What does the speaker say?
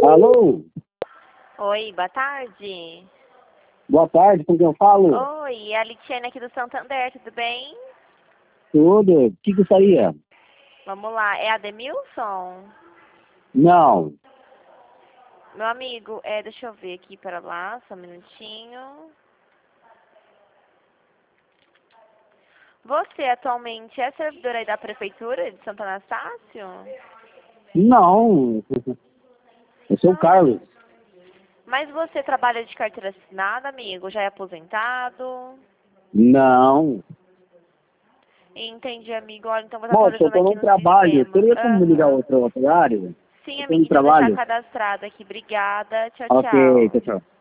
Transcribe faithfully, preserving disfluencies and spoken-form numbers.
Alô? Oi, boa tarde. Boa tarde, com quem eu falo? Oi, é a Litiane aqui do Santander, tudo bem? Tudo. O que que gostaria? Vamos lá, é a Demilson? Não. Meu amigo, é, deixa eu ver aqui para lá, só um minutinho. Você atualmente é servidor aí da Prefeitura de Santo Anastácio? Não. Eu sou o Ah, Carlos. mas você trabalha de carteira assinada, amigo? Já é aposentado? Não. Entendi, amigo. Olha, então vou estar Moça, eu atualizando tô aqui no no trabalho. sistema. Teria como me ligar Aham. outro horário? Sim, Eu tô amigo, no então deixar trabalho. cadastrado aqui. Obrigada. Tchau, Ok, tchau. tchau, tchau.